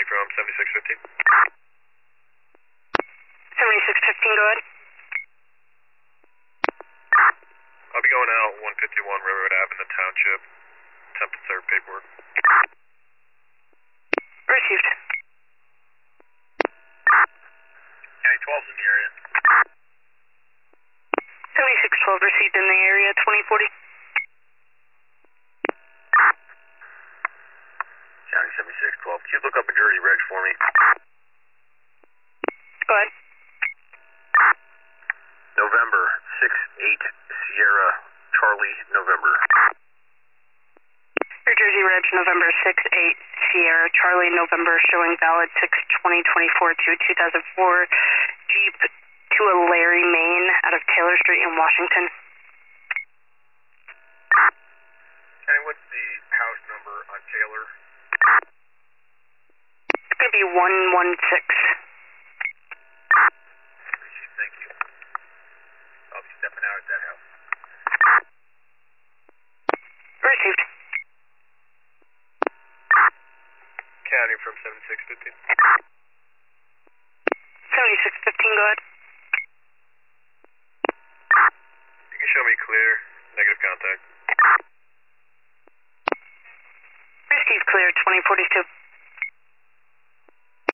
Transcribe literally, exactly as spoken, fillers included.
from seventy-six fifteen. seventy-six fifteen, go ahead. I'll be going out one fifty-one Railroad Ave in the township. Attempt to serve paperwork. Received. County twelve's in the area. seventy-six twelve received in the area, twenty forty. County seventy-six twelve. Can you look up a Jersey Reg for me? Go ahead. November six eight Sierra Charlie November. New Jersey Reg, November six eight Sierra Charlie November, showing valid six twenty twenty-four to two thousand four Jeep to a Larry, Maine, out of Taylor Street in Washington. And what's the house number on Taylor? It's going to be one one six. Thank you. I'll be stepping out at that house. Received. County from seventy-six fifteen. seventy-six fifteen, go ahead. You can show me clear. Negative contact. Received clear, twenty forty-two.